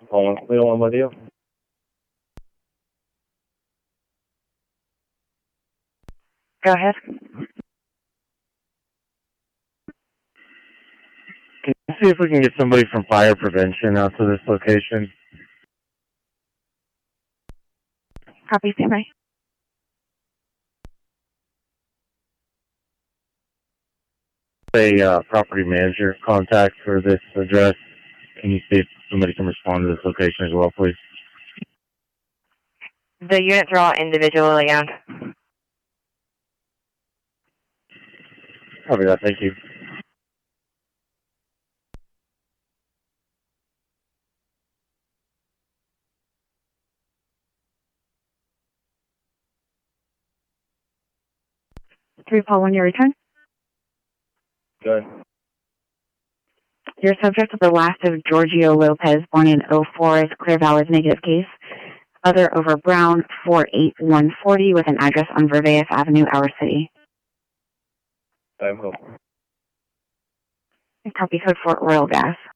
calling Cleo, I'm with you. Go ahead. Can you see if we can get somebody from fire prevention out to this location? Copy, stand by. A property manager contact for this address. Can you see if somebody can respond to this location as well, please? The units are all individually owned. Copy that, thank you. Three Paul, when you return. Good. Your subject of the last of Giorgio Lopez, born in 04, is clear valid negative case. Other over Brown, 48140, with an address on Verveas Avenue, Our City. I'm home. Copy code for Royal Gas.